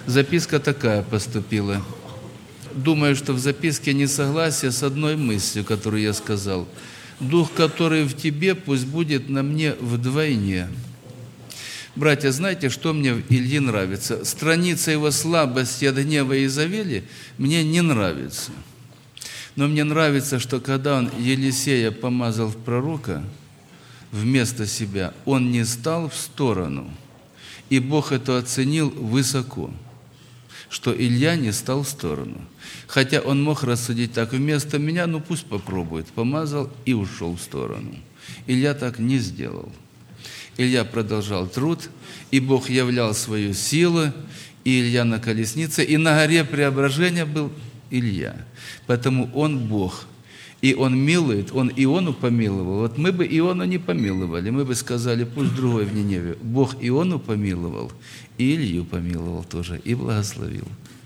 Записка такая поступила. Думаю, что в записке несогласие с одной мыслью, которую я сказал. Дух, который в тебе, пусть будет на мне вдвойне. Братья, знаете, что мне в Илье нравится? Страница его слабости от гнева Изавели мне не нравится. Но мне нравится, что когда он Елисея помазал в пророка вместо себя, он не стал в сторону. И Бог это оценил высоко, что Илья не стал в сторону. Хотя он мог рассудить так: вместо меня, ну пусть попробует. Помазал и ушел в сторону. Илья так не сделал. Илья продолжал труд, и Бог являл свою силу, и Илья на колеснице, и на горе преображения был Илья. Поэтому он Бог, и он милует, он Иону помиловал. Вот мы бы Иону не помиловали, мы бы сказали: пусть другой в Ниневе. Бог Иону помиловал, и Илью помиловал тоже, и благословил.